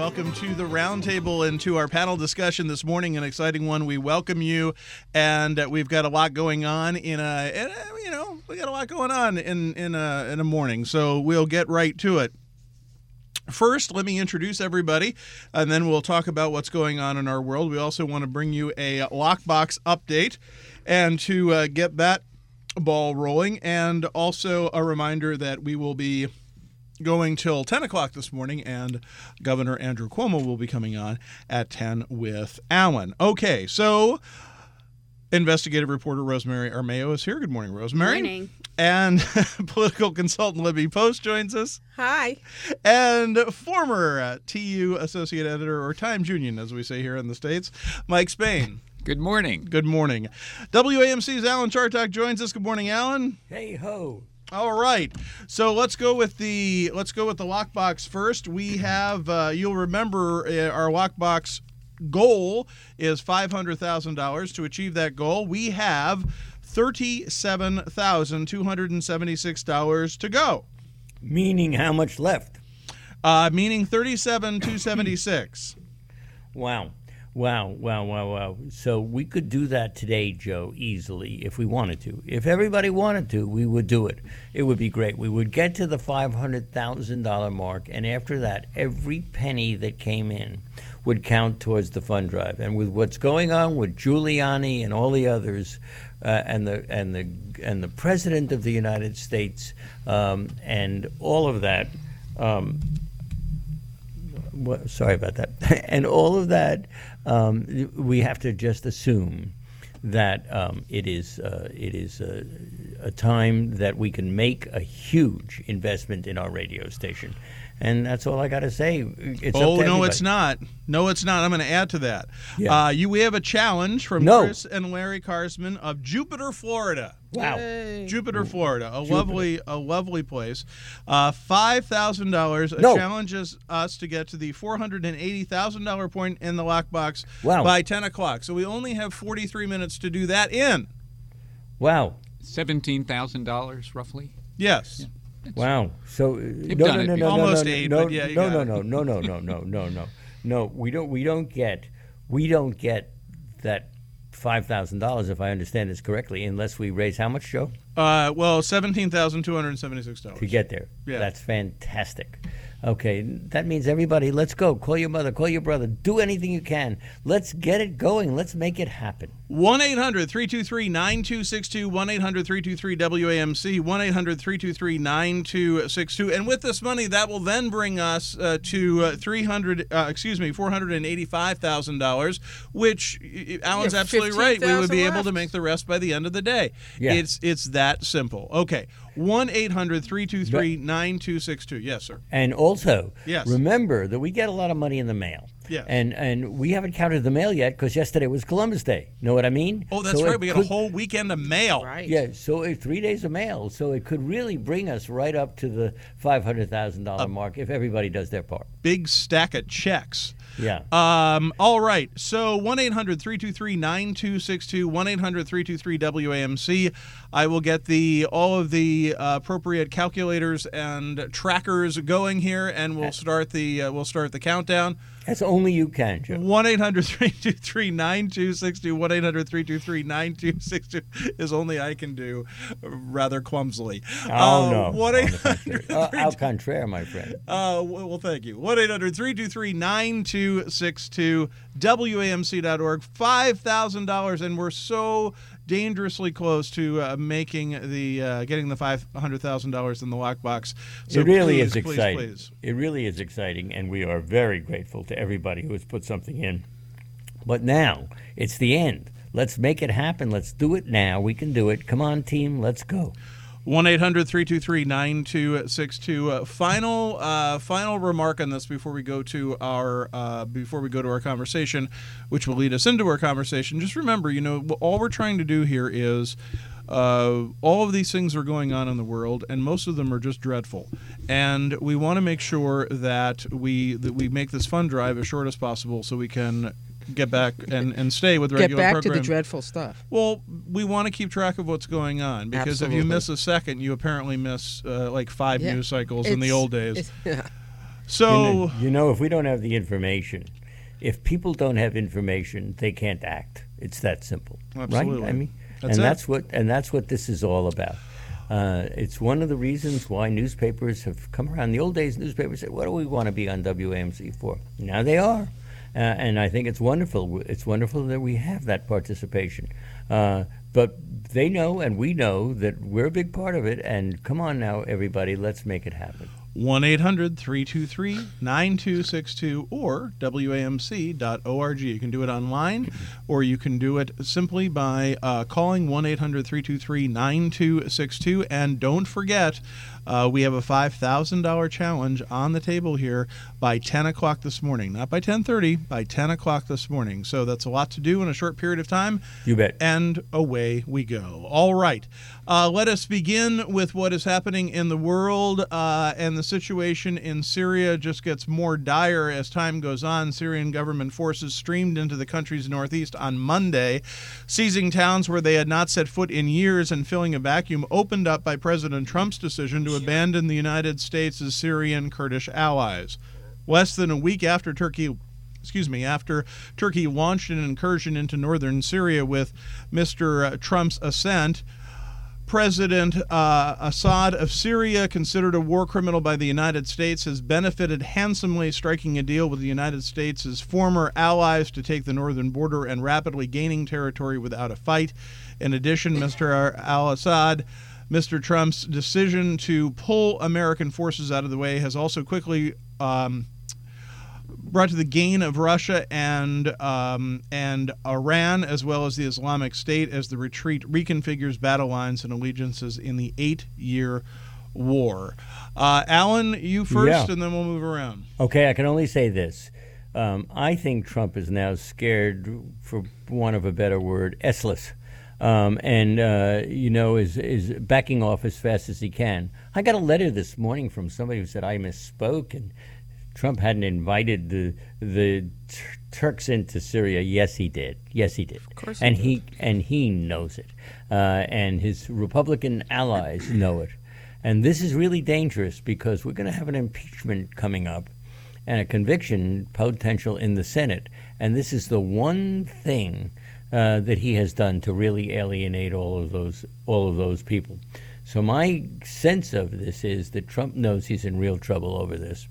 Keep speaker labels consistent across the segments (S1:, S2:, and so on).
S1: welcome to the Roundtable and to our panel discussion this morning. An exciting one. We welcome you, and we've got a lot going on we got a lot going on in a morning. So we'll get right to it. First, let me introduce everybody, and then we'll talk about what's going on in our world. We also want to bring you a Lockbox update, and to get that ball rolling, and also a reminder that we will be going till 10 o'clock this morning, and Governor Andrew Cuomo will be coming on at 10 with Alan. Okay, so investigative reporter Rosemary Armao is here. Good morning, Rosemary.
S2: Good morning.
S1: And political consultant Libby Post joins us.
S2: Hi.
S1: And former TU associate editor, or Times Union, as we say here in the States, Mike Spain.
S3: Good morning.
S1: Good morning. WAMC's Alan Chartock joins us. Good morning, Alan.
S4: Hey ho.
S1: All right, so let's go with the lockbox first. We have you'll remember our lockbox goal is $500,000. To achieve that goal, we have $37,276 to go.
S4: Meaning how much left?
S1: Meaning $37,276.
S4: Wow. So we could do that today, Joe, easily, if we wanted to. If everybody wanted to, we would do it. It would be great. We would get to the $500,000 mark, and after that, every penny that came in would count towards the fund drive. And with what's going on with Giuliani and all the others, and the President of the United States, and all of that. Sorry about that. And all of that, we have to just assume that it is a time that we can make a huge investment in our radio station. And that's all I got to say. It's up to everybody.
S1: It's not. No, it's not. I'm going to add to that.
S4: Yeah.
S1: We have a challenge from Chris and Larry Carsman of Jupiter, Florida.
S4: Wow.
S2: Yay.
S1: Jupiter, Florida, a lovely place. $5,000 challenges us to get to the $480,000 point in the lockbox by 10 o'clock. So we only have 43 minutes to do that in.
S4: Wow.
S3: $17,000 roughly.
S1: Yes.
S3: Yeah.
S4: Wow. So
S1: almost eight.
S4: No,
S1: but yeah, you got it.
S4: No. We don't get that $5,000, if I understand this correctly, unless we raise how much, Joe?
S1: $17,276
S4: to get there.
S1: Yeah.
S4: That's fantastic. Okay, that means everybody, let's go. Call your mother, call your brother, do anything you can. Let's get it going. Let's make it happen.
S1: 1-800-323-9262, 1-800-323-WAMC, 1-800-323-9262. And with this money, that will then bring us to $485,000, which Alan's absolutely right. We would be able to make the rest by the end of the day.
S4: Yeah.
S1: It's that simple. Okay, 1-800-323-9262. Yes, sir.
S4: And also,
S1: Yes.
S4: remember that we get a lot of money in the mail.
S1: Yes.
S4: And we haven't counted the mail yet because yesterday was Columbus Day. Know what I mean?
S1: Oh, that's right. We got a whole weekend of mail.
S2: Right.
S4: Yeah, so 3 days of mail. So it could really bring us right up to the $500,000 mark if everybody does their part.
S1: Big stack of checks.
S4: Yeah.
S1: All right. So 1-800-323-9262, 1-800-323-WAMC. I will get all of the appropriate calculators and trackers going here, and we'll start the countdown.
S4: That's only you can, Joe.
S1: 1-800-323-9262, 1-800-323-9262 is only I can do, rather clumsily.
S4: Oh, no.
S1: 1-800.
S4: Au contraire, my friend.
S1: Well, thank you. 1-800-323-9262, WAMC.org, $5,000, and we're so dangerously close to getting the $500,000 in the lockbox. So
S4: it really
S1: please,
S4: is exciting.
S1: Please.
S4: It really is exciting, and we are very grateful to everybody who has put something in. But now, it's the end. Let's make it happen. Let's do it now. We can do it. Come on, team. Let's go.
S1: 1-800-323-9262. Final remark on this before we go to our conversation, which will lead us into our conversation. Just remember, all we're trying to do here is all of these things are going on in the world, and most of them are just dreadful. And we want to make sure that we make this fund drive as short as possible, so we can get back and stay with regular
S2: Get back
S1: program.
S2: to the dreadful stuff.
S1: Well, we want to keep track of what's going on, because if you miss a second, you apparently miss like 5 news cycles in the old days. So
S4: if we don't have the information, if people don't have information, they can't act. It's that simple,
S1: Absolutely.
S4: right? I mean,
S1: That's
S4: that's what this is all about. It's one of the reasons why newspapers have come around. In the old days, newspapers said, "What do we want to be on WAMC for?" Now they are, and I think it's wonderful. It's wonderful that we have that participation. But they know, and we know that we're a big part of it. And come on now, everybody, let's make it happen.
S1: 1-800-323-9262 or WAMC.org. You can do it online, or you can do it simply by calling 1-800-323-9262. And don't forget, we have a $5,000 challenge on the table here by 10 o'clock this morning. Not by 10:30, by 10 o'clock this morning. So that's a lot to do in a short period of time.
S4: You bet.
S1: And away we go. All right. Let us begin with what is happening in the world, and the situation in Syria just gets more dire as time goes on. Syrian government forces streamed into the country's northeast on Monday, seizing towns where they had not set foot in years and filling a vacuum opened up by President Trump's decision to abandon the United States' Syrian Kurdish allies. Less than a week after Turkey launched an incursion into northern Syria with Mr. Trump's assent, President Assad of Syria, considered a war criminal by the United States, has benefited handsomely, striking a deal with the United States' former allies to take the northern border and rapidly gaining territory without a fight. In addition, Mr. al-Assad, Mr. Trump's decision to pull American forces out of the way has also quickly brought to the gain of Russia and Iran, as well as the Islamic State, as the retreat reconfigures battle lines and allegiances in the 8-year war. Alan, you first, and then we'll move around.
S4: Okay, I can only say this. I think Trump is now scared, for want of a better word, S-less. Is backing off as fast as he can. I got a letter this morning from somebody who said I misspoke and Trump hadn't invited the Turks into Syria. Yes, he did. Yes, he did.
S2: Of course
S4: and
S2: he
S4: he knows it, and his Republican allies know it. And this is really dangerous because we're going to have an impeachment coming up and a conviction potential in the Senate. And this is the one thing that he has done to really alienate all of those people. So my sense of this is that Trump knows he's in real trouble over this.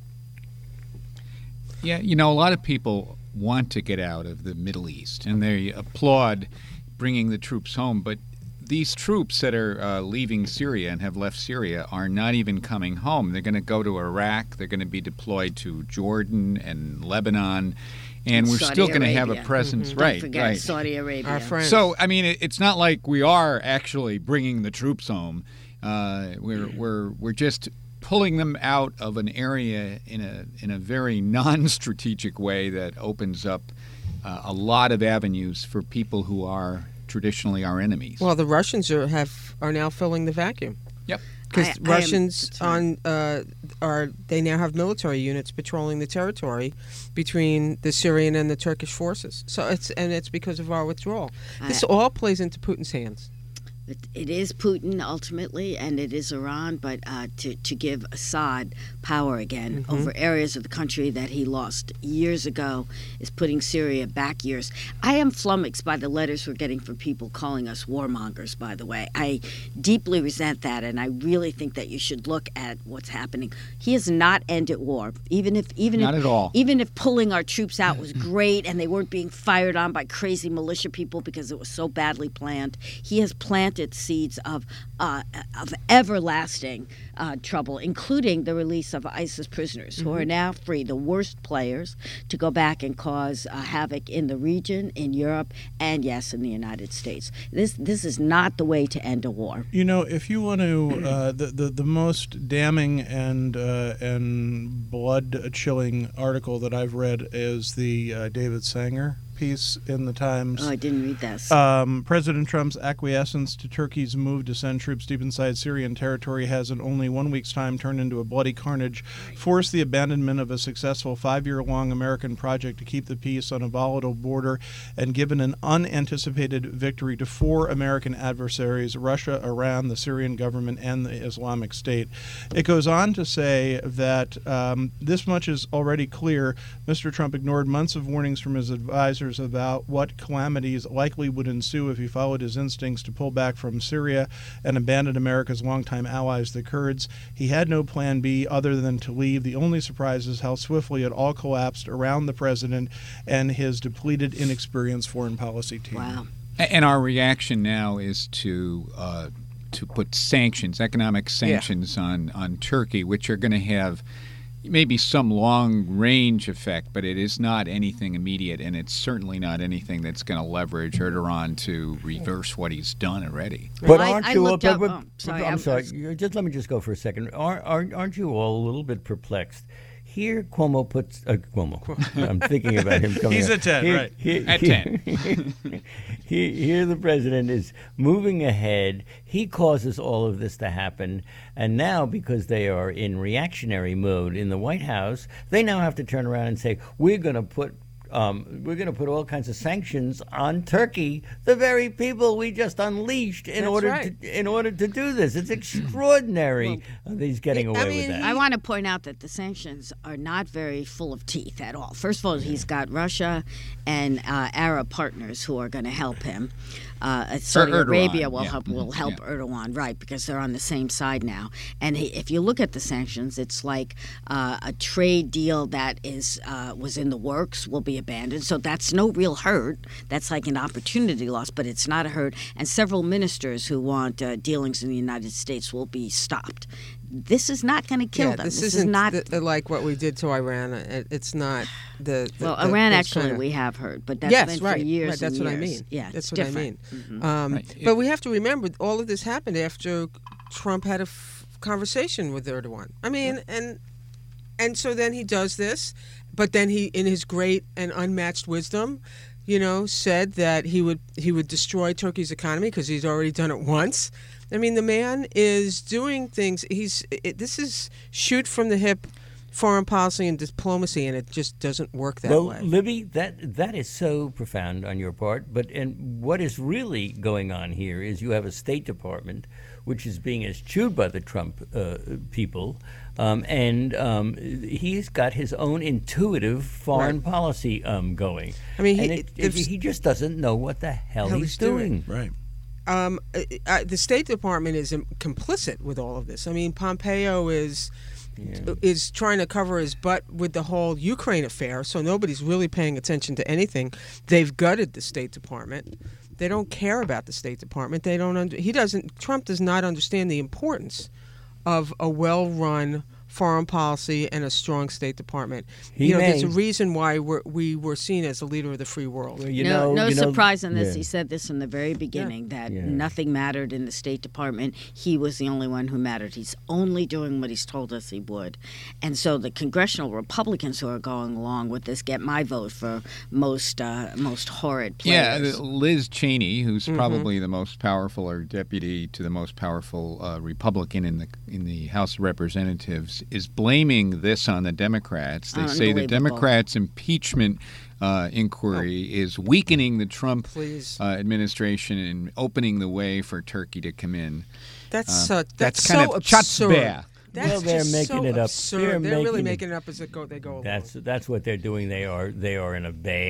S3: Yeah, a lot of people want to get out of the Middle East, and they applaud bringing the troops home. But these troops that are leaving Syria and have left Syria are not even coming home. They're going to go to Iraq. They're going to be deployed to Jordan and Lebanon. And we're still going to have a presence.
S5: Mm-hmm.
S3: Right,
S5: Don't forget
S3: right.
S5: Saudi Arabia.
S2: Our friends.
S3: So, I mean, it's not like we are actually bringing the troops home. We're just pulling them out of an area in a very non-strategic way that opens up a lot of avenues for people who are traditionally our enemies.
S2: Well, the Russians are now filling the vacuum.
S3: Yep.
S2: Because Russians they now have military units patrolling the territory between the Syrian and the Turkish forces. So it's because of our withdrawal. This all plays into Putin's hands.
S5: It is Putin ultimately, and it is Iran, but to give Assad power again over areas of the country that he lost years ago is putting Syria back years. I am flummoxed by the letters we're getting from people calling us warmongers, by the way. I deeply resent that, and I really think that you should look at what's happening. He has not ended war, even if pulling our troops out was great and they weren't being fired on by crazy militia people because it was so badly planned. He has planted seeds of everlasting trouble, including the release of ISIS prisoners who are now free, the worst players, to go back and cause havoc in the region, in Europe, and yes, in the United States. This is not the way to end a war.
S1: If you want to, the most damning and blood-chilling article that I've read is the David Sanger piece in the Times.
S5: Oh, I didn't read this.
S1: President Trump's acquiescence to Turkey's move to send troops deep inside Syrian territory has in only 1 week's time turned into a bloody carnage, forced the abandonment of a successful 5-year-long American project to keep the peace on a volatile border, and given an unanticipated victory to 4 American adversaries, Russia, Iran, the Syrian government, and the Islamic State. It goes on to say that this much is already clear. Mr. Trump ignored months of warnings from his advisors about what calamities likely would ensue if he followed his instincts to pull back from Syria and abandon America's longtime allies, the Kurds. He had no plan B other than to leave. The only surprise is how swiftly it all collapsed around the president and his depleted, inexperienced foreign policy team.
S5: Wow.
S3: And our reaction now is to put sanctions, economic sanctions on Turkey, which are going to have maybe some long-range effect, but it is not anything immediate, and it's certainly not anything that's going to leverage Erdogan to reverse what he's done already.
S4: But
S5: I
S4: aren't you?
S5: looked up- sorry,
S4: I'm
S5: I
S4: sorry.
S5: was-
S4: Just let me just go for a second. Aren't you all a little bit perplexed? Here, Cuomo puts Cuomo. I'm thinking about him coming.
S1: He's
S4: up.
S1: at 10, right?
S3: At 10.
S4: Here, the president is moving ahead. He causes all of this to happen, and now because they are in reactionary mode in the White House, they now have to turn around and say, "We're going to put all kinds of sanctions on Turkey, the very people we just unleashed in
S2: That's
S4: order
S2: right.
S4: to do this." It's extraordinary that he's getting away with that.
S5: I want to point out that the sanctions are not very full of teeth at all. First of all, he's got Russia and Arab partners who are going to help him. Saudi
S3: Erdogan,
S5: Arabia will
S3: yeah.
S5: help
S3: Yeah.
S5: Erdogan, right? Because they're on the same side now. And if you look at the sanctions, it's like a trade deal that was in the works will be abandoned. So that's no real hurt. That's like an opportunity loss, but it's not a hurt. And several ministers who want dealings in the United States will be stopped. This is not going to kill them.
S2: This
S5: is
S2: isn't
S5: not.
S2: like what we did to Iran. It's not the
S5: Iran
S2: the
S5: actually
S2: China.
S5: we have heard, but that's
S2: Yes,
S5: been
S2: right,
S5: for years.
S2: right. That's
S5: and
S2: what I
S5: years.
S2: mean.
S5: Yeah,
S2: that's
S5: it's
S2: what
S5: different.
S2: I mean.
S3: Right.
S2: But we have to remember all of this happened after Trump had a conversation with Erdogan. I mean, and so then he does this, but then he, in his great and unmatched wisdom, said that he would destroy Turkey's economy because he's already done it once. I mean, the man is doing things. This is shoot from the hip foreign policy and diplomacy, and it just doesn't work that way.
S4: Well, Libby, that is so profound on your part. And what is really going on here is you have a State Department which is being eschewed by the Trump people, and he's got his own intuitive foreign policy going. I mean, he just doesn't know what the hell he's doing.
S1: Right.
S2: The State Department is complicit with all of this. I mean, Pompeo is trying to cover his butt with the whole Ukraine affair, so nobody's really paying attention to anything. They've gutted the State Department. They don't care about the State Department. They don't. Trump does not understand the importance of a well-run foreign policy and a strong State Department. There's a reason why we were seen as a leader of the free world.
S5: Well, no surprise in this. He said this from the very beginning, that nothing mattered in the State Department. He was the only one who mattered. He's only doing what he's told us he would. And so the congressional Republicans who are going along with this get my vote for most horrid players.
S3: Yeah, Liz Cheney, who's probably the most powerful, or deputy to the most powerful Republican in the House of Representatives, is blaming this on the Democrats. They say the Democrats' impeachment inquiry is weakening the Trump administration and opening the way for Turkey to come in.
S2: That's
S3: kind
S2: so
S3: of
S2: absurd.
S4: Well, they're making it up.
S2: Absurd. They're really making it up as they go along.
S4: That's what they're doing. They are in a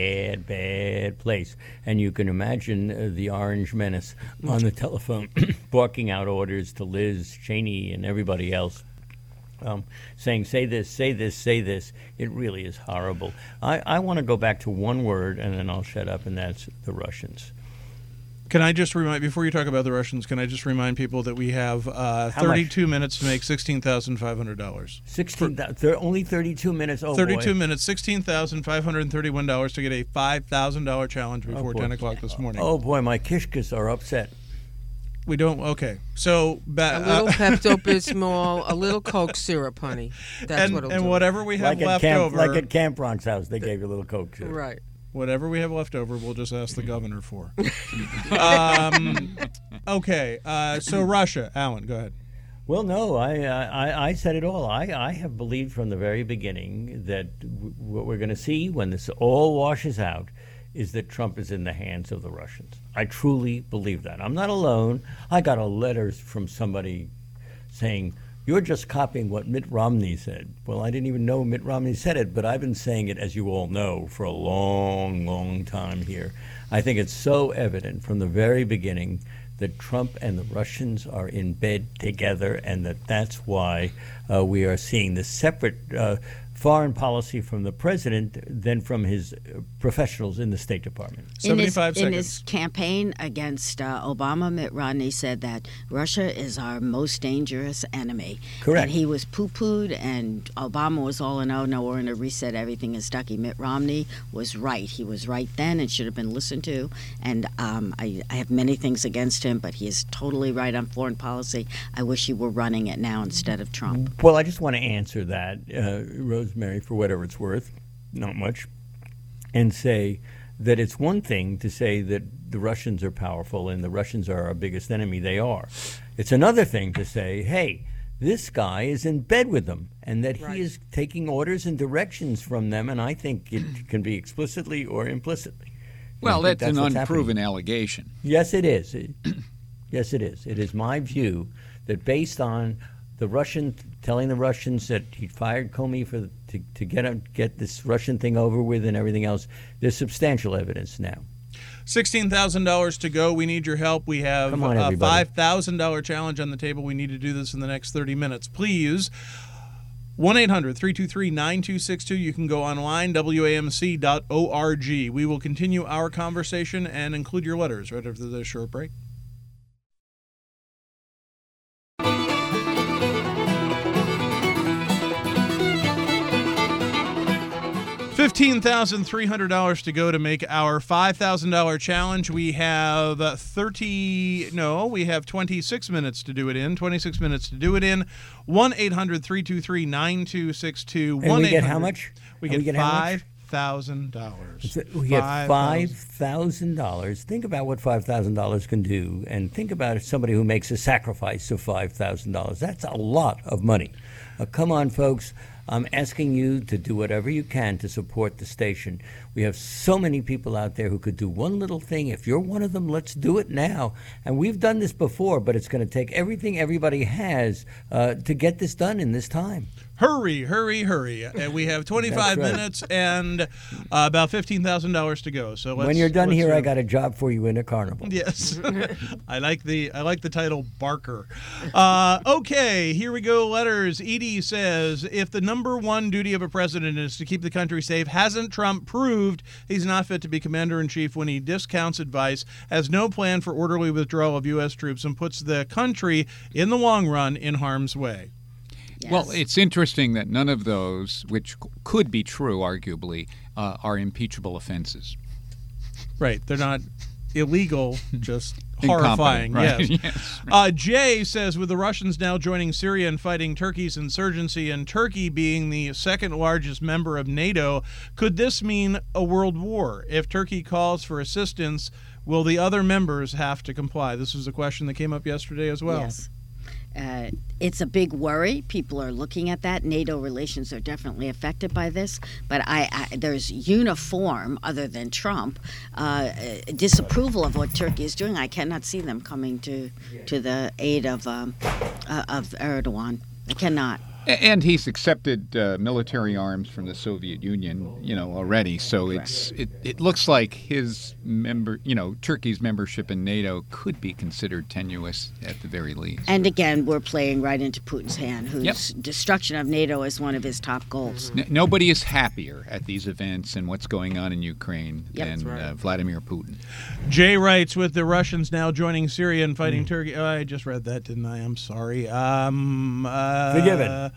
S4: bad place, and you can imagine the Orange Menace on the telephone barking out orders to Liz Cheney and everybody else. Saying, say this, say this, say this. It really is horrible. I want to go back to one word, and then I'll shut up, and that's the Russians.
S1: Can I just remind, before you talk about the Russians, can I just remind people that we have 32 minutes to make $16,500?
S4: Only 32 minutes. Oh,
S1: 32
S4: boy.
S1: minutes, $16,531 to get a $5,000 challenge before 10 o'clock this morning.
S4: Oh, boy, my kishkas are upset.
S1: We don't. Okay, so
S2: a little Pepto-Bismol, a little Coke syrup, honey. That's what'll do.
S1: And whatever we have
S4: like
S1: left
S4: at
S1: over,
S4: like at Camp Bronk's house, they gave you a little Coke syrup.
S2: Right.
S1: Whatever we have left over, we'll just ask the governor for. Okay, so Russia. Alan, go ahead.
S4: Well, no, I said it all. I have believed from the very beginning that what we're going to see when this all washes out is that Trump is in the hands of the Russians. I truly believe that. I'm not alone. I got a letter from somebody saying, "You're just copying what Mitt Romney said." Well, I didn't even know Mitt Romney said it, but I've been saying it, as you all know, for a long, long time here. I think it's so evident from the very beginning that Trump and the Russians are in bed together, and that's why we are seeing this separate foreign policy from the president than from his professionals in the State Department.
S1: 75 seconds.
S5: In his campaign against Obama, Mitt Romney said that Russia is our most dangerous enemy.
S4: Correct.
S5: And he was poo-pooed, and Obama was all in, oh, no, we're going to reset everything in Stucky. Mitt Romney was right. He was right then and should have been listened to. And I have many things against him, but he is totally right on foreign policy. I wish he were running it now instead of Trump.
S4: Well, I just want to answer that, Rosemary, for whatever it's worth, not much, and say that it's one thing to say that the Russians are powerful and the Russians are our biggest enemy. They are. It's another thing to say, hey, this guy is in bed with them and that he is taking orders and directions from them, and I think it can be explicitly or implicitly.
S3: Well, that's an
S4: what's
S3: unproven
S4: happening.
S3: allegation.
S4: Yes, it is. Yes, it is. It is my view that based on the Russian telling the Russians that he fired Comey to get this Russian thing over with and everything else, there's substantial evidence now.
S1: $16,000 to go. We need your help. We have
S4: Come on,
S1: a
S4: everybody.
S1: $5,000 challenge on the table. We need to do this in the next 30 minutes. Please, 1-800-323-9262. You can go online, WAMC.org. We will continue our conversation and include your letters right after this short break. $15,300 to go to make our $5,000 challenge. We have 26 minutes to do it in. 26 minutes to do it in. 1-800-323-9262.
S4: And we get how much?
S1: We get $5,000.
S4: We get $5,000. Think about what $5,000 can do, and think about somebody who makes a sacrifice of $5,000. That's a lot of money. Come on, folks. I'm asking you to do whatever you can to support the station. We have so many people out there who could do one little thing. If you're one of them, let's do it now. And we've done this before, but it's going to take everything everybody has to get this done in this time.
S1: Hurry, hurry, hurry. And we have 25
S4: That's right.
S1: minutes and about $15,000 to go. So
S4: When you're done here, I got a job for you in a carnival.
S1: Yes. I like the title Barker. Okay, here we go. Letters. Edie says, if the number one duty of a president is to keep the country safe, hasn't Trump proved he's not fit to be commander-in-chief when he discounts advice, has no plan for orderly withdrawal of U.S. troops, and puts the country in the long run in harm's way?
S5: Yes.
S3: Well, it's interesting that none of those, which could be true, arguably, are impeachable offenses.
S1: Right. They're not illegal, just
S3: Incompetent,
S1: horrifying.
S3: right.
S1: Yes.
S3: Yes.
S1: Jay says, with the Russians now joining Syria and fighting Turkey's insurgency, and Turkey being the second largest member of NATO, could this mean a world war? If Turkey calls for assistance, will the other members have to comply? This was a question that came up yesterday as well.
S5: Yes. It's a big worry. People are looking at that. NATO relations are definitely affected by this. But there's uniform, other than Trump, disapproval of what Turkey is doing. I cannot see them coming to the aid of Erdogan. I cannot.
S3: And he's accepted military arms from the Soviet Union, already. So it looks like his Turkey's membership in NATO could be considered tenuous at the very least.
S5: And again, we're playing right into Putin's hand, whose destruction of NATO is one of his top goals.
S3: Nobody is happier at these events and what's going on in Ukraine
S5: Yep.
S3: than Vladimir Putin.
S1: Jay writes, with the Russians now joining Syria and fighting Turkey. Oh, I just read that, didn't I? I'm sorry.
S4: Forgiven.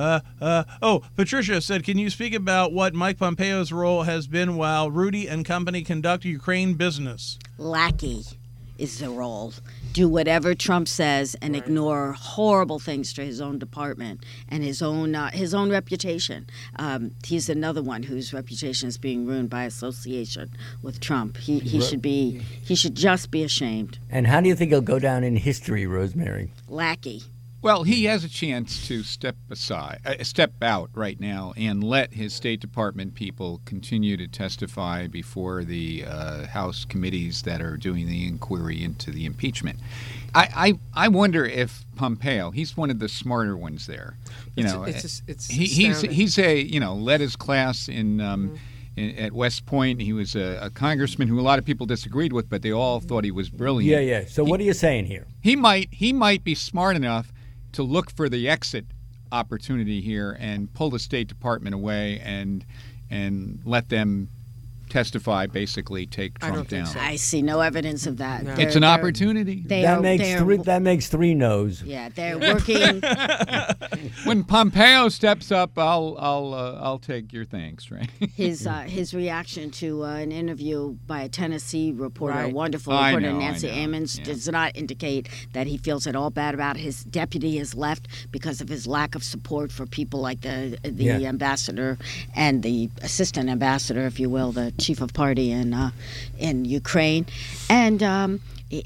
S1: Patricia said, can you speak about what Mike Pompeo's role has been while Rudy and company conduct Ukraine business?
S5: Lackey. is the role. Do whatever Trump says and
S2: Right.
S5: ignore horrible things to his own department and his own reputation. He's another one whose reputation is being ruined by association with Trump. He should just be ashamed.
S4: And how do you think he'll go down in history, Rosemary?
S5: Lackey.
S3: Well, he has a chance to step out right now, and let his State Department people continue to testify before the House committees that are doing the inquiry into the impeachment. I wonder if Pompeo, he's one of the smarter ones there.
S2: It's
S3: He's
S2: astounding.
S3: led his class in. At West Point, he was a congressman who a lot of people disagreed with, but they all thought he was brilliant.
S4: Yeah. So what are you saying here?
S3: He might be smart enough to look for the exit opportunity here and pull the State Department away and let them testify, basically take
S2: I don't
S3: Trump
S2: think
S3: down.
S2: so.
S5: I see no evidence of that.
S2: No.
S3: It's an opportunity.
S4: That makes three no's.
S5: Yeah, they're working.
S3: When Pompeo steps up, I'll take your thanks, right?
S5: His reaction to an interview by a Tennessee reporter, a
S2: Right.
S5: wondrul
S3: I
S5: reporter,
S3: know,
S5: Nancy
S3: I know.
S5: Amons,
S3: Yeah.
S5: does not indicate that he feels at all bad about his deputy has left because of his lack of support for people like the ambassador and the assistant ambassador, if you will, the chief of party in Ukraine, and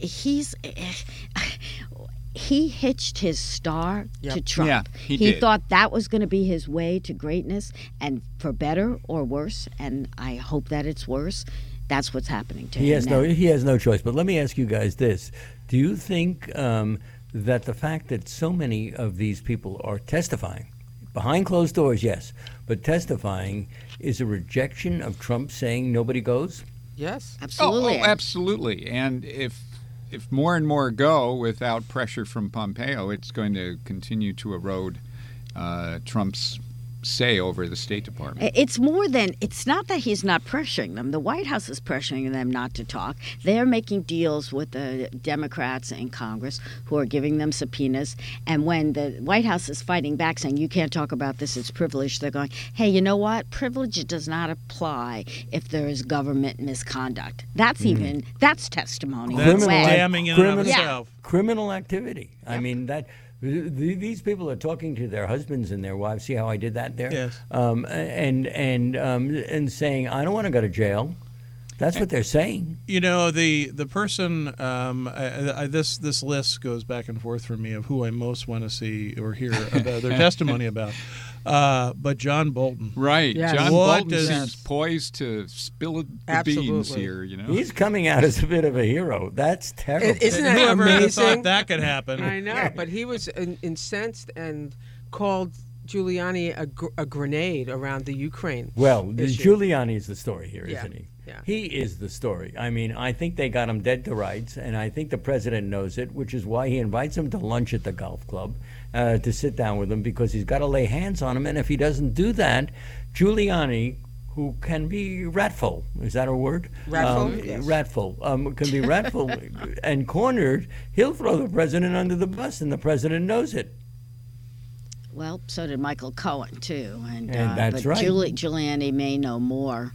S5: he hitched his star to Trump.
S3: Yeah, he
S5: he
S3: did.
S5: thought that was going to be his way to greatness, and for better or worse, and I hope that it's worse, that's what's happening to him now.
S4: He has no choice. But let me ask you guys this: do you think that the fact that so many of these people are testifying behind closed doors, yes, but testifying is a rejection of Trump saying nobody goes?
S2: Yes.
S5: Absolutely.
S3: Oh, absolutely. And if more and more go without pressure from Pompeo, it's going to continue to erode Trump's say over the State Department.
S5: It's not that he's not pressuring them. The White House is pressuring them not to talk. They're making deals with the Democrats in Congress who are giving them subpoenas. And when the White House is fighting back saying, you can't talk about this, it's privilege, they're going, hey, you know what? Privilege does not apply if there is government misconduct. That's that's testimony.
S1: That's
S5: Way.
S1: damning in and of
S4: criminal-
S1: itself.
S4: Criminal activity. I mean, that these people are talking to their husbands and their wives. See how I did that there?
S1: Yes.
S4: And saying, I don't want to go to jail. That's what they're saying.
S1: You know, the person, this list goes back and forth for me of who I most want to see or hear about their testimony about. But John Bolton.
S3: Right.
S2: Yes.
S3: John
S1: What
S3: Bolton
S1: does-
S3: seems poised to spill the
S2: Absolutely.
S3: beans here,
S4: He's coming out as a bit of a hero. That's terrible.
S2: Isn't that
S1: Whoever would have
S2: amazing?
S1: thought that could happen?
S2: I know, but he was incensed and called Giuliani a grenade around the Ukraine.
S4: Well,
S2: issue.
S4: Giuliani is the story here,
S2: Yeah,
S4: isn't he?
S2: yeah.
S4: He is the story. I mean, I think they got him dead to rights, and I think the president knows it, which is why he invites him to lunch at the golf club to sit down with him, because he's got to lay hands on him. And if he doesn't do that, Giuliani, who can be ratful, is that a word?
S2: Ratful, yes.
S4: Ratful. Can be ratful and cornered. He'll throw the president under the bus, and the president knows it.
S5: Well, so did Michael Cohen, too. And
S4: that's
S5: but
S4: right.
S5: Giuliani may know more.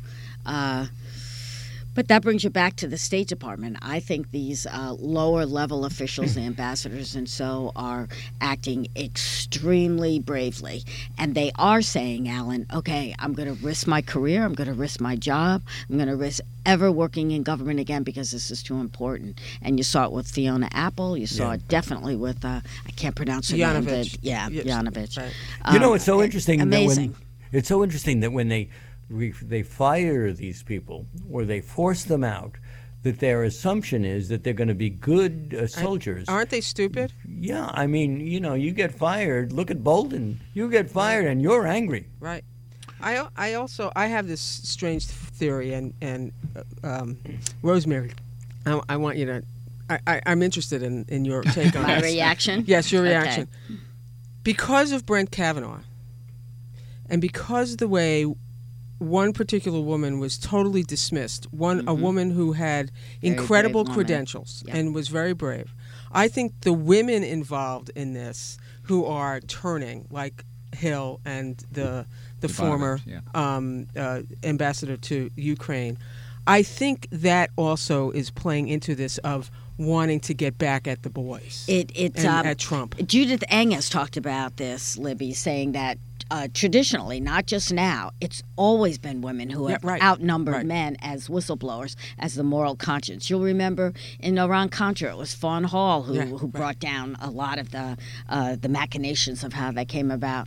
S5: But that brings you back to the State Department. I think these lower-level officials, the ambassadors and so, are acting extremely bravely. And they are saying, Alan, okay, I'm going to risk my career. I'm going to risk my job. I'm going to risk ever working in government again because this is too important. And you saw it with Fiona Apple. You saw it definitely with, I can't pronounce her name.
S2: Yanovich.
S5: Yeah,
S2: Yes.
S5: Yanovich.
S2: Right.
S4: You know, it's so interesting.
S5: Amazing.
S4: It's so interesting that when they fire these people or they force them out, that their assumption is that they're going to be good soldiers.
S2: Aren't they stupid?
S4: Yeah, I mean, you get fired. Look at Bolton. You get fired and you're angry.
S2: Right. I also have this strange theory, and Rosemary, I want you to. I'm interested in your take on
S5: My
S2: this.
S5: reaction?
S2: Yes, your
S5: Okay.
S2: reaction. Because of Brent Kavanaugh, and because the way one particular woman was totally dismissed, a woman who had
S5: Very
S2: incredible
S5: brave woman.
S2: credentials
S5: Yep.
S2: and was very brave. I think the women involved in this who are turning, like Hill and the former
S3: yeah.
S2: ambassador to Ukraine, I think that also is playing into this of wanting to get back at the boys at Trump.
S5: Judith Angus talked about this, Libby, saying that traditionally, not just now, it's always been women who have outnumbered men as whistleblowers, as the moral conscience. You'll remember in Iran-Contra, it was Fawn Hall who brought down a lot of the machinations of how that came about.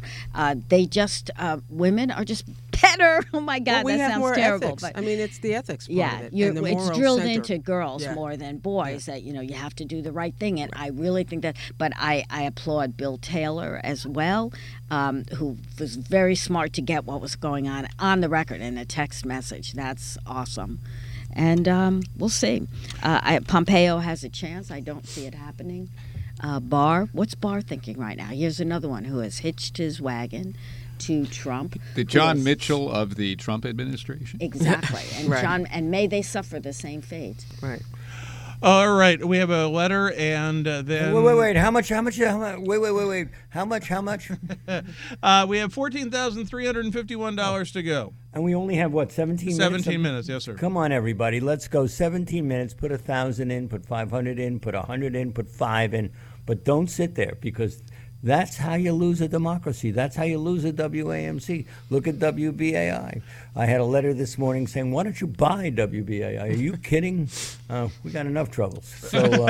S5: Women are just better. Oh my God,
S2: well,
S5: that sounds
S2: more
S5: terrible.
S2: Ethics.
S5: But
S2: I mean, it's the ethics part of it. And the
S5: it's
S2: moral
S5: drilled
S2: center.
S5: into girls more than boys that you have to do the right thing. And I really think that. But I applaud Bill Taylor as well, who was very smart to get what was going on the record in a text message. That's awesome. And we'll see. Pompeo has a chance. I don't see it happening. Barr, what's Barr thinking right now? Here's another one who has hitched his wagon to Trump.
S3: The John Mitchell of the Trump administration.
S5: Exactly. And and may they suffer the same fate.
S2: Right.
S1: All right, we have a letter, and then
S4: Wait. How much? Wait. How much?
S1: we have $14,351 to go.
S4: And we only have 17 minutes?
S1: 17 minutes, yes, sir.
S4: Come on, everybody. Let's go 17 minutes. Put 1,000 in, put 500 in, put 100 in, put 5 in. But don't sit there, because that's how you lose a democracy. That's how you lose a WAMC. Look at WBAI. I had a letter this morning saying, why don't you buy WBAI? Are you kidding? We got enough troubles. So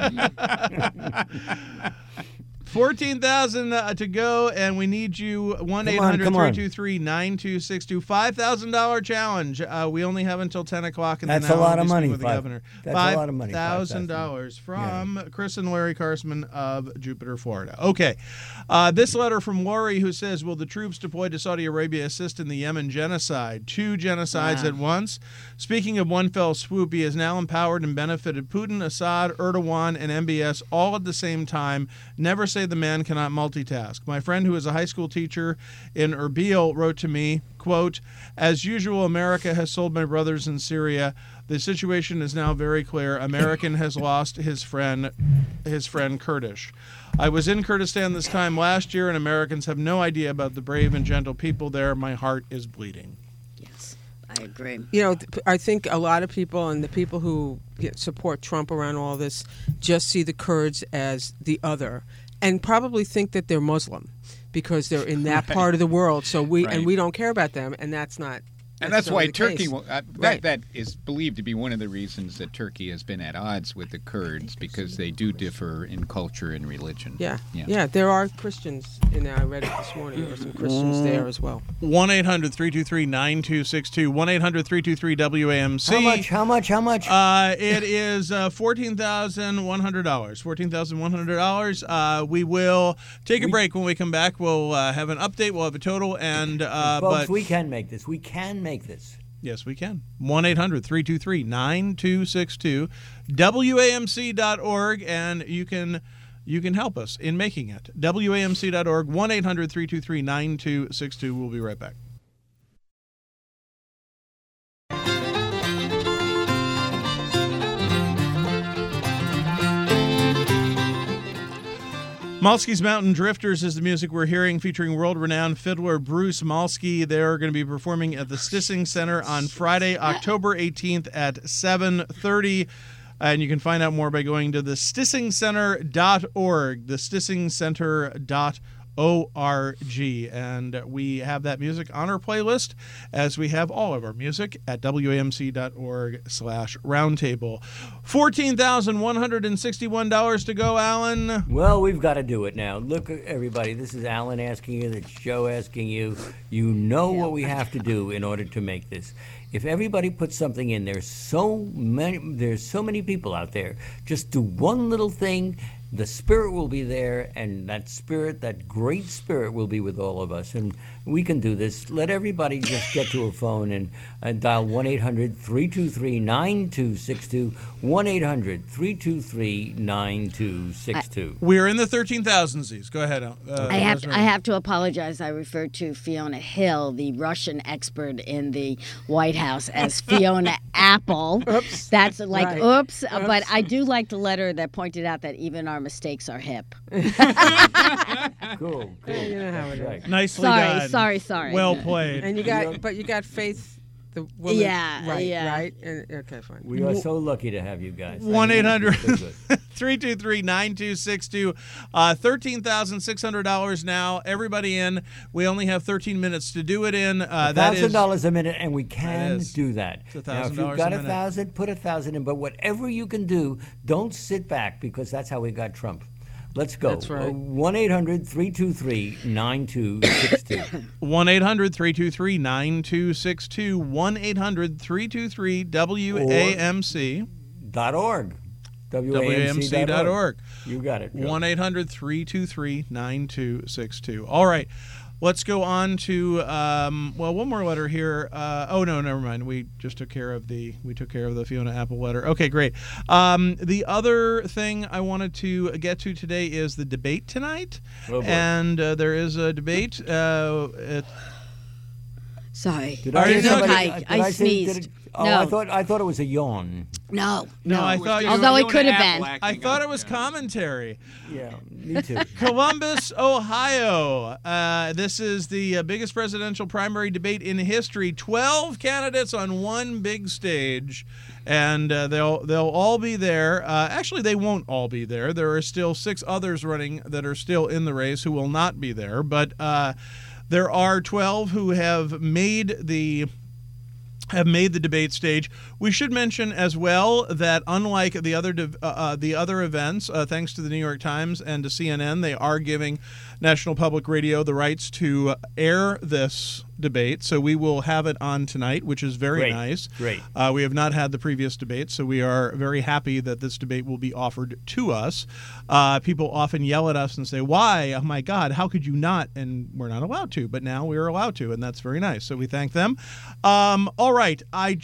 S1: 14,000 to go, and we need you 1-800-323-9262. $5,000 challenge. We only have until 10 o'clock in the night.
S4: That's a lot of money.
S1: With the governor.
S4: That's a lot of money.
S1: $5,000 from Chris and Larry Carsman of Jupiter, Florida. Okay. This letter from Lori, who says, will the troops deployed to Saudi Arabia assist in the Yemen genocide? 2 genocides at once. Speaking of one fell swoop, he has now empowered and benefited Putin, Assad, Erdogan, and MBS all at the same time. Never say the man cannot multitask. My friend, who is a high school teacher in Erbil, wrote to me, quote, as usual, America has sold my brothers in Syria. The situation is now very clear. American has lost his friend Kurdish. I was in Kurdistan this time last year, and Americans have no idea about the brave and gentle people there. My heart is bleeding.
S5: Yes, I agree.
S2: I think a lot of people, and the people who support Trump around all this, just see the Kurds as the other, and probably think that they're Muslim because they're in that part of the world. So we don't care about them, and that's not.
S3: And that's why Turkey,
S2: Right.
S3: that is believed to be one of the reasons that Turkey has been at odds with the Kurds, because they do differ in culture and religion.
S2: Yeah. There are Christians in there. I read it this morning. There are some Christians there as well.
S1: 1-800-323-9262. 1-800-323-WAMC.
S4: How much?
S1: It is $14,100. $14,100. We will take a break. When we come back, we'll have an update. We'll have a total. And
S4: folks, we can make this. We can make this.
S1: Yes, we can. 1-800-323-9262. WAMC.org, and you can help us in making it. WAMC.org, 1-800-323-9262. We'll be right back. Malsky's Mountain Drifters is the music we're hearing, featuring world-renowned fiddler Bruce Malsky. They're going to be performing at the Stissing Center on Friday, October 18th at 7:30. And you can find out more by going to thestissingcenter.org, thestissingcenter.org. And we have that music on our playlist, as we have all of our music at WAMC.org/roundtable. $14,161 to go, Alan.
S4: Well, we've got to do it now. Look, everybody, this is Alan asking you, that's Joe asking you. You know what we have to do in order to make this. If everybody puts something in, there's so many people out there. Just do one little thing. The spirit will be there, and that spirit, that great spirit, will be with all of us. And we can do this. Let everybody just get to a phone and dial 1-800-323-9262, 1-800-323-9262.
S1: We're in the 13,000s. Go ahead.
S5: I have to apologize. I referred to Fiona Hill, the Russian expert in the White House, as Fiona Apple.
S2: Oops.
S5: That's like,
S2: Right.
S5: oops. But I do like the letter that pointed out that even our mistakes are hip.
S4: Cool.
S2: You know how it is.
S1: Nicely
S5: Sorry,
S1: done.
S5: sorry.
S1: Well played.
S2: And you got Faith, the woman.
S5: Yeah,
S2: right,
S5: yeah.
S2: right. And, okay, fine.
S4: We are so lucky to have you guys.
S1: 1-800-323-9262. $13,600 now. Everybody in. We only have 13 minutes to do it in. That is
S4: $1,000 a minute, and we can do that.
S1: It's
S4: Now, if
S1: $1,000
S4: you've got
S1: a minute.
S4: 1,000, put 1,000 in. But whatever you can do, don't sit back, because that's how we got Trump. Let's go.
S2: That's right.
S4: 1-800-323-9262.
S1: 1-800-323-9262. 1-800-323-WAMC.
S4: .org.
S1: WAMC.org.
S4: You got it.
S1: 1-800-323-9262. All right. Let's go on to one more letter here. No, never mind. We took care of the Fiona Apple letter. Okay, great. The other thing I wanted to get to today is the debate tonight, and there is a debate.
S5: Sorry.
S4: Did
S1: Are you
S5: I sneezed. No.
S4: I thought it was a yawn.
S5: No.
S1: I thought you
S5: Although
S1: were,
S5: it could have been.
S1: I thought it was commentary.
S4: Yeah, me too.
S1: Columbus, Ohio. This is the biggest presidential primary debate in history. 12 candidates on one big stage, and they'll all be there. Actually, they won't all be there. There are still 6 others running that are still in the race who will not be there. But there are 12 who have made the debate stage. We should mention as well that unlike the other events, thanks to the New York Times and to CNN, they are giving National Public Radio the rights to air this debate. So we will have it on tonight, which is very nice.
S4: Great.
S1: We have not had the previous debate, so we are very happy that this debate will be offered to us. People often yell at us and say, why? Oh my God, how could you not? And we're not allowed to, but now we are allowed to, and that's very nice. So we thank them. All right.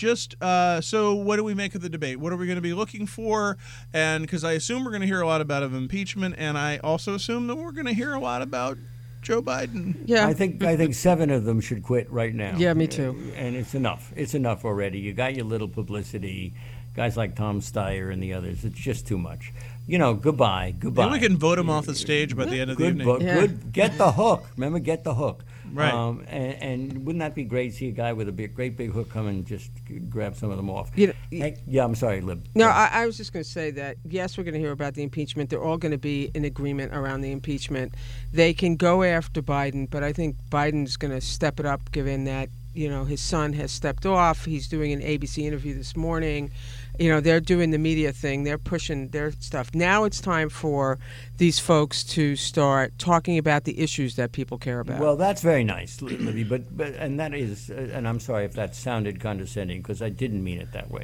S1: So what do we make of the debate? What are we going to be looking for? And because I assume we're going to hear a lot about impeachment, and I also assume that we're going to hear a lot about Joe Biden.
S2: Yeah.
S4: I think 7 of them should quit right now.
S2: Yeah, me too.
S4: And it's enough. It's enough already. You got your little publicity. Guys like Tom Steyer and the others. It's just too much. Goodbye.
S1: Maybe we can vote him off the stage by the end of the evening.
S4: Good. Get the hook. Remember, get the hook.
S1: Right.
S4: And wouldn't that be great to see a guy with a great big hook come and just grab some of them off? I'm sorry, Lib.
S2: No, I was just going to say that, yes, we're going to hear about the impeachment. They're all going to be in agreement around the impeachment. They can go after Biden, but I think Biden's going to step it up, given that, his son has stepped off. He's doing an ABC interview this morning. They're doing the media thing. They're pushing their stuff. Now it's time for these folks to start talking about the issues that people care about.
S4: Well, that's very nice, Libby, but and that is, and I'm sorry if that sounded condescending, because I didn't mean it that way.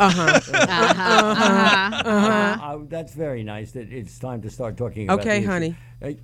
S4: That's very nice that it's time to start talking about
S2: okay,
S4: the
S2: honey.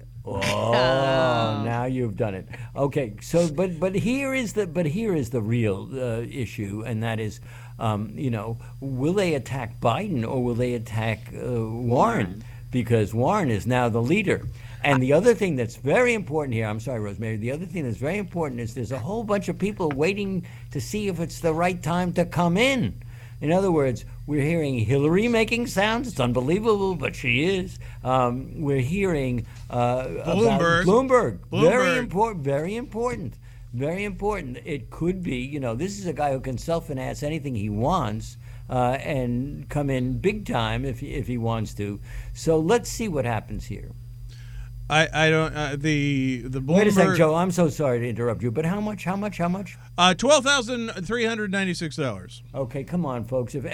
S4: Now you've done it. Okay, so but here is the real issue, and that is, will they attack Biden or will they attack Warren? Because Warren is now the leader. And the other thing that's very important here, I'm sorry, Rosemary, the other thing that's very important is there's a whole bunch of people waiting to see if it's the right time to come in. In other words, we're hearing Hillary making sounds. It's unbelievable, but she is. We're hearing
S1: Bloomberg.
S4: Very important. It could be, this is a guy who can self-finance anything he wants and come in big time if he wants to. So let's see what happens here.
S1: I don't the Bloomberg.
S4: Wait a second, Joe. I'm so sorry to interrupt you, but how much?
S1: $12,396.
S4: Okay, come on, folks. If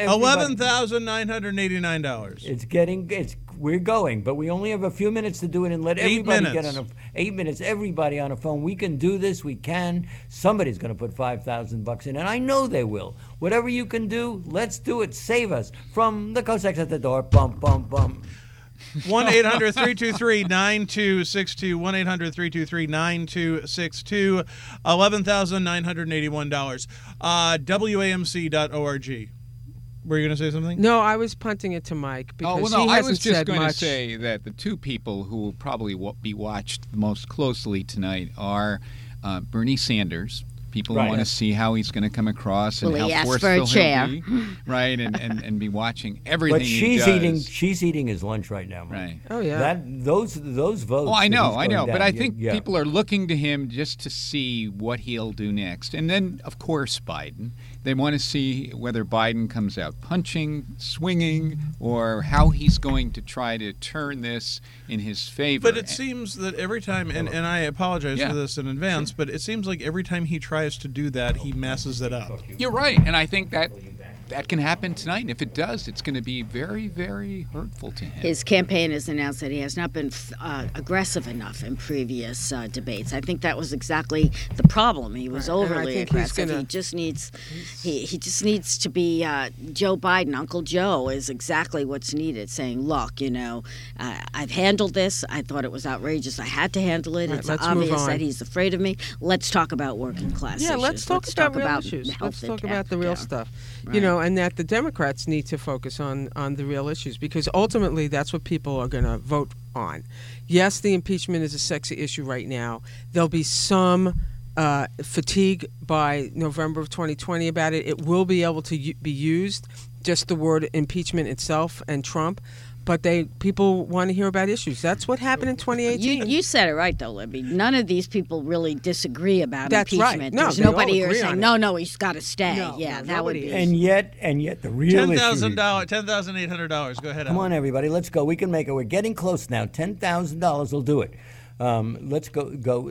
S1: $11,989.
S4: We're going, but we only have a few minutes to do it, and let everybody get on 8 minutes. Everybody on a phone. We can do this. We can. Somebody's going to put $5,000 in, and I know they will. Whatever you can do, let's do it. Save us from the Cossacks at the door. Bum bum bum.
S1: 1-800-323-9262. 1-800-323-9262. $11,981. WAMC.org. Were you going to say something?
S2: No, I was punting it to Mike because he hasn't
S3: I was just
S2: said
S3: going
S2: much.
S3: to say that the 2 people who will probably be watched most closely tonight are Bernie Sanders People
S4: Right.
S3: want to see how he's going to come across and
S5: Well, he
S3: how
S5: asked
S3: forceful
S5: for a chair.
S3: he'll be, right? And be watching everything
S4: But
S3: he does.
S4: she's eating his lunch right now. Mike.
S3: Right.
S2: Oh, yeah.
S4: Those votes.
S3: Oh, I
S4: that
S3: know,
S4: he's
S3: I
S4: going
S3: know. But
S4: down,
S3: I think
S4: yeah.
S3: people are looking to him just to see what he'll do next. And then, of course, Biden. They want to see whether Biden comes out punching, swinging, or how he's going to try to turn this in his favor.
S1: But it seems that every time, and I apologize
S3: Yeah.
S1: for this in advance, but it seems like every time he tries to do that, he messes it up.
S3: You're right, and I think that can happen tonight. And if it does, it's going to be very, very hurtful to him.
S5: His campaign has announced that he has not been aggressive enough in previous debates. I think that was exactly the problem. He was
S2: Right, and I
S5: overly
S2: think he's
S5: aggressive.
S2: gonna-
S5: He just needs to be Joe Biden. Uncle Joe is exactly what's needed. Saying, "Look, I've handled this. I thought it was outrageous. I had to handle it.
S2: Right,
S5: it's
S2: let's move
S5: obvious
S2: on.
S5: that he's afraid of me. Let's talk about working class
S2: Yeah,
S5: issues.
S2: let's talk about real issues.
S5: health
S2: Let's
S5: and
S2: talk about the real
S5: healthcare."
S2: stuff.
S5: Right.
S2: And that the Democrats need to focus on the real issues, because ultimately that's what people are going to vote on. Yes, the impeachment is a sexy issue right now. There'll be some fatigue by November of 2020 about it. It will be able to be used, just the word impeachment itself and Trump. But people want to hear about issues. That's what happened in 2018.
S5: You said it right, though, Libby. None of these people really disagree about
S2: That's right.
S5: impeachment.
S2: No,
S5: There's
S2: they all
S5: nobody here
S2: agree
S5: saying,
S2: on it.
S5: no, he's got to stay.
S2: No,
S5: yeah,
S2: no,
S5: that would
S2: nobody
S5: be.
S2: is.
S4: And yet the real issue.
S1: $10,800. Go ahead.
S4: Come
S1: Alan.
S4: on, everybody, let's go. We can make it. We're getting close now. $10,000 will do it. Let's go.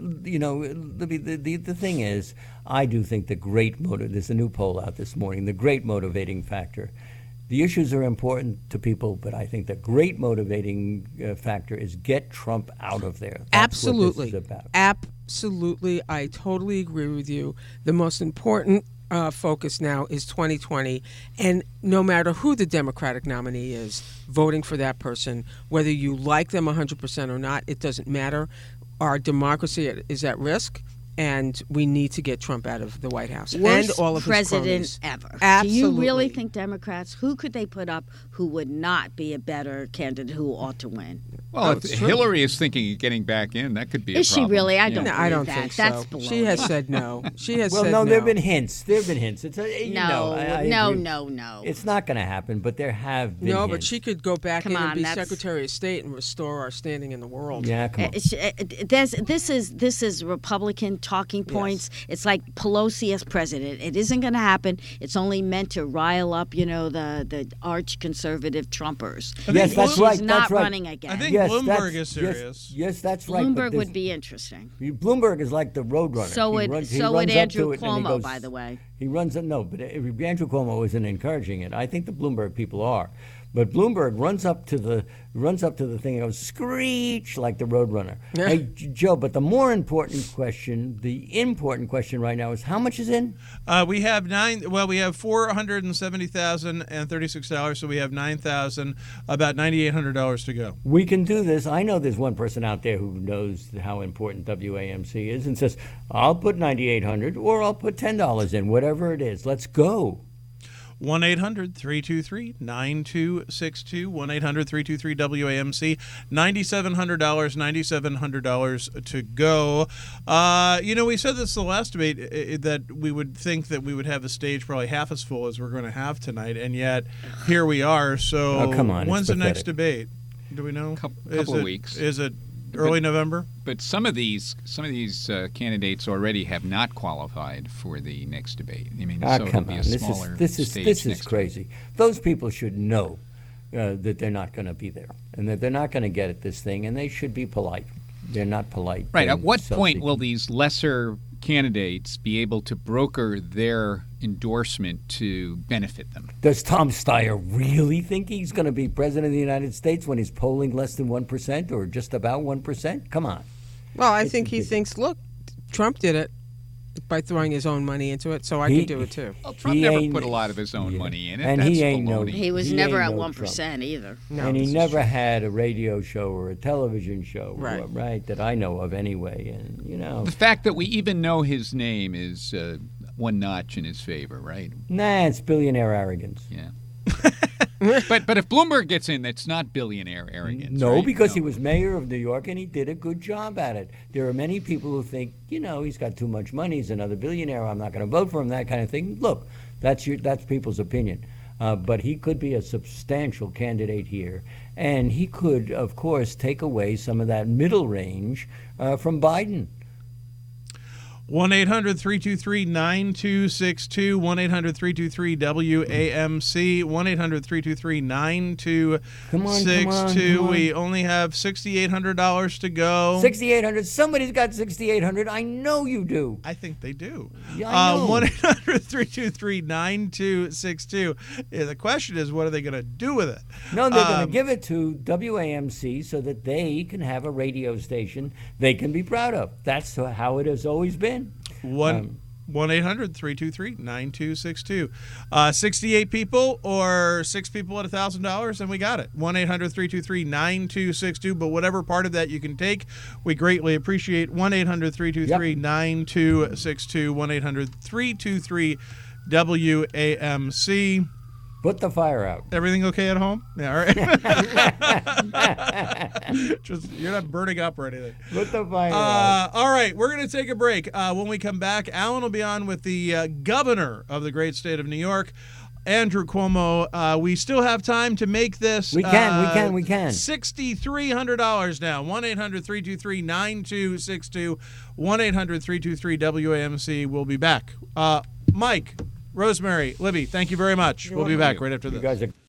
S4: The thing is, I do think the great motive. There's a new poll out this morning. The great motivating factor. The issues are important to people, but I think the great motivating factor is get Trump out of there. That's what
S2: Absolutely.
S4: this is about.
S2: Absolutely. I totally agree with you. The most important focus now is 2020. And no matter who the Democratic nominee is, voting for that person, whether you like them 100% or not, it doesn't matter. Our democracy is at risk. And we need to get Trump out of the White House
S5: Worst
S2: and all of his
S5: president
S2: cronies.
S5: ever.
S2: Absolutely.
S5: Do you really think Democrats, who could they put up who would not be a better candidate who ought to win?
S3: Well,
S2: it's
S3: if
S2: true.
S3: Hillary is thinking of getting back in, that could be a
S5: Is she
S3: problem.
S5: really? I
S3: Yeah.
S5: don't
S2: No, I don't
S5: that.
S2: think so.
S5: That's
S2: She has
S5: baloney.
S2: said no. She has
S4: Well,
S2: said
S4: no,
S2: no.
S4: there have been hints. It's
S5: No,
S4: I
S5: no,
S4: agree.
S5: no.
S4: It's not going to happen, but there have been
S2: No,
S4: hints.
S2: but she could go back
S5: Come
S2: in and
S5: on,
S2: be
S5: that's-
S2: Secretary of State and restore our standing in the world.
S4: Yeah, come on.
S5: This is Republican talking points. It's like Pelosi as president. It isn't going to happen. It's only meant to rile up, the arch conservative Trumpers.
S4: Yes, that's
S5: She's
S4: right.
S5: not
S4: That's right.
S5: running again.
S1: I think
S4: Yes,
S1: Bloomberg
S4: that's-
S1: is serious.
S4: Yes, that's right. but
S5: Bloomberg
S4: there's-
S5: would be interesting.
S4: Bloomberg is like the Roadrunner.
S5: So
S4: He
S5: would
S4: runs- he
S5: so would
S4: runs up
S5: Andrew
S4: to it and he
S5: Cuomo,
S4: goes-
S5: by the way.
S4: He runs it. No, but Andrew Cuomo isn't encouraging it. I think the Bloomberg people are, but Bloomberg runs up to the thing and goes screech like the Roadrunner.
S2: Yeah.
S4: Hey, Joe, but the important question right now is how much is in?
S1: We have $470,036, so we have about $9,800 to go.
S4: We can do this. I know there's one person out there who knows how important WAMC is and says, "I'll put $9,800 or I'll put $10 in, whatever it is. Let's go."
S1: 1-800-323-9262, 1-800-323-WAMC, $9,700 to go. We said this the last debate, that we would think that we would have the stage probably half as full as we're going to have tonight, and yet here we are. So
S4: Oh, come on, it's
S1: when's the next
S4: pathetic.
S1: debate? Do we know?
S3: Couple of weeks.
S1: Is it early November?
S3: But some of these candidates already have not qualified for the next debate. I mean, so
S4: Come
S3: it'll be
S4: on,
S3: a smaller
S4: this
S3: stage
S4: is
S3: next
S4: crazy. Those people should know that they're not going to be there and that they're not going to get at this thing, and they should be polite. They're not polite.
S3: Right.
S4: They're
S3: At what point
S4: self-seeking.
S3: will these lesser candidates be able to broker their endorsement to benefit them?
S4: Does Tom Steyer really think he's going to be president of the United States when he's polling less than 1% or just about 1%? Come on.
S2: Well, I
S4: It's
S2: think he
S4: ridiculous.
S2: thinks, look, Trump did it by throwing his own money into it, so I
S4: He-
S2: can do it too.
S3: Well, Trump
S4: He
S3: never
S4: ain't-
S3: put a lot of his own
S4: yeah.
S3: money in it.
S4: And
S3: That's
S4: he ain't no-
S3: baloney.
S5: He was
S4: He
S5: never
S4: ain't
S5: at
S4: no
S5: 1% either.
S2: No,
S4: and he
S2: this is
S4: never
S2: true.
S4: had a radio show or a television show,
S2: Right.
S4: that I know of anyway. And,
S3: The fact that we even know his name is one notch in his favor, right?
S4: nah, it's billionaire arrogance.
S3: Yeah. But if Bloomberg gets in, it's not billionaire arrogance.
S4: No,
S3: right?
S4: because
S3: No.
S4: he was mayor of New York and he did a good job at it. There are many people who think, he's got too much money, he's another billionaire, I'm not going to vote for him, that kind of thing. Look, that's people's opinion. But he could be a substantial candidate here. And he could, of course, take away some of that middle range from Biden.
S1: 1-800-323-9262, 1-800-323-WAMC, 1-800-323-9262.
S4: Come on.
S1: We only have $6,800 to go.
S4: 6,800. Somebody's got 6,800. I know you do.
S1: I think they do.
S4: Yeah, I know.
S1: 1-800-323-9262. Yeah, the question is, what are they going to do with it?
S4: No, they're going to give it to WAMC so that they can have a radio station they can be proud of. That's how it has always been.
S1: 1-800-323-9262. 68 people or 6 people at $1,000, and we got it. 1-800-323-9262. But whatever part of that you can take, we greatly appreciate. 1-800-323-9262. 1-800-323-WAMC.
S4: Put the fire out.
S1: Everything okay at home? Yeah, all right. Just, you're not burning up or anything.
S4: Put the fire out.
S1: All right, we're going to take a break. When we come back, Alan will be on with the governor of the great state of New York, Andrew Cuomo. We still have time to make this.
S4: We can.
S1: $6,300 now. 1-800-323-9262. 1-800-323-WAMC. We'll be back. Mike, Rosemary, Libby, thank you very much. We'll be back right after this.
S4: You guys are